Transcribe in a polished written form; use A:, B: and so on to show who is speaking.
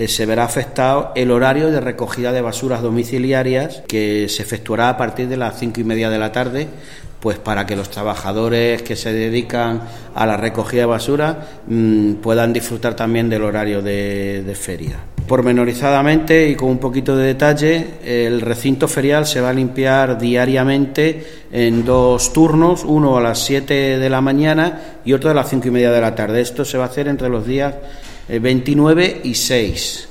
A: Se verá afectado el horario de recogida de basuras domiciliarias, que se efectuará a partir de las 5:30 de la tarde, pues para que los trabajadores que se dedican a la recogida de basura puedan disfrutar también del horario de feria. Pormenorizadamente y con un poquito de detalle, el recinto ferial se va a limpiar diariamente en 2 turnos, uno a las 7 de la mañana y otro a las 5:30 de la tarde. Esto se va a hacer entre los días 29 y 6.